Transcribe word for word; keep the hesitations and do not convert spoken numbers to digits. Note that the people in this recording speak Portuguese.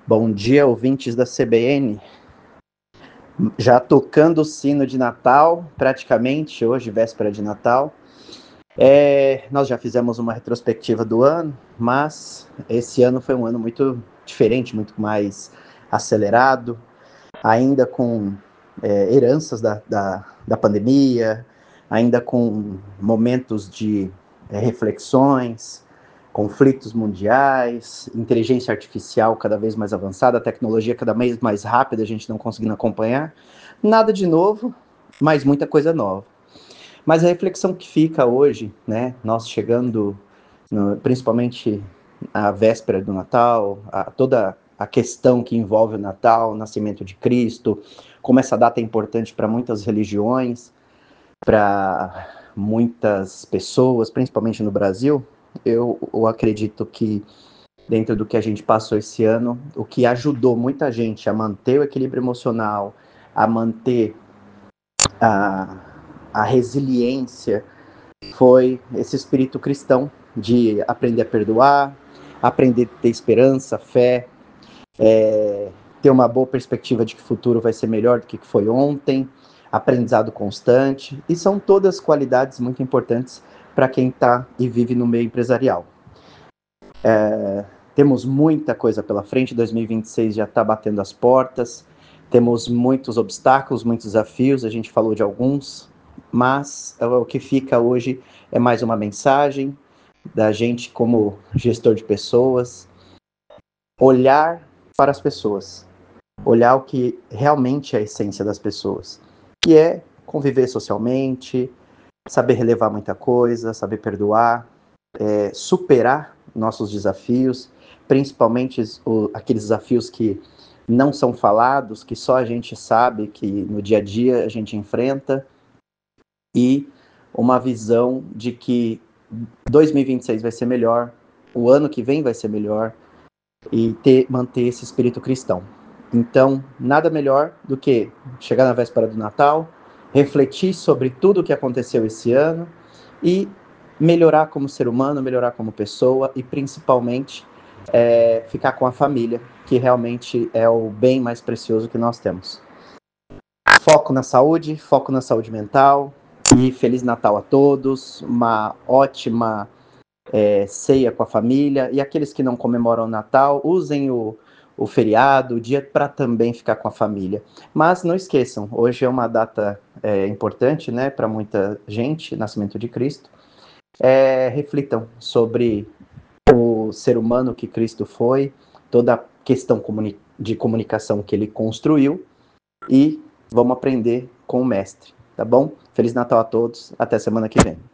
Bom dia, ouvintes da C B N. Já tocando o sino de Natal, praticamente, hoje, véspera de Natal. É, nós já fizemos uma retrospectiva do ano, mas esse ano foi um ano muito diferente, muito mais acelerado, ainda com é, heranças da, da, da pandemia, ainda com momentos de é, reflexões, conflitos mundiais, inteligência artificial cada vez mais avançada, tecnologia cada vez mais rápida, a gente não conseguindo acompanhar. Nada de novo, mas muita coisa nova. Mas a reflexão que fica hoje, né, nós chegando, no, principalmente à véspera do Natal, a, toda a questão que envolve o Natal, o nascimento de Cristo, como essa data é importante para muitas religiões, para muitas pessoas, principalmente no Brasil, eu, eu acredito que dentro do que a gente passou esse ano, o que ajudou muita gente a manter o equilíbrio emocional, a manter a, a resiliência, foi esse espírito cristão de aprender a perdoar, aprender a ter esperança, fé, é, ter uma boa perspectiva de que o futuro vai ser melhor do que foi ontem, aprendizado constante, e são todas qualidades muito importantes para quem está e vive no meio empresarial. É, temos muita coisa pela frente, dois mil e vinte e seis já está batendo as portas, temos muitos obstáculos, muitos desafios, a gente falou de alguns, mas o que fica hoje é mais uma mensagem da gente como gestor de pessoas, olhar para as pessoas, olhar o que realmente é a essência das pessoas, que é conviver socialmente, saber relevar muita coisa, saber perdoar, é, superar nossos desafios, principalmente o, aqueles desafios que não são falados, que só a gente sabe, que no dia a dia a gente enfrenta, e uma visão de que dois mil e vinte e seis vai ser melhor, o ano que vem vai ser melhor, e ter, manter esse espírito cristão. Então, nada melhor do que chegar na véspera do Natal, refletir sobre tudo o que aconteceu esse ano e melhorar como ser humano, melhorar como pessoa e, principalmente, é, ficar com a família, que realmente é o bem mais precioso que nós temos. Foco na saúde, foco na saúde mental e Feliz Natal a todos, uma ótima É, ceia com a família, e aqueles que não comemoram o Natal, usem o, o feriado, o dia para também ficar com a família. Mas não esqueçam, hoje é uma data é, importante, né, para muita gente, nascimento de Cristo. É, reflitam sobre o ser humano que Cristo foi, toda a questão comuni- de comunicação que ele construiu, e vamos aprender com o mestre, tá bom? Feliz Natal a todos, até semana que vem.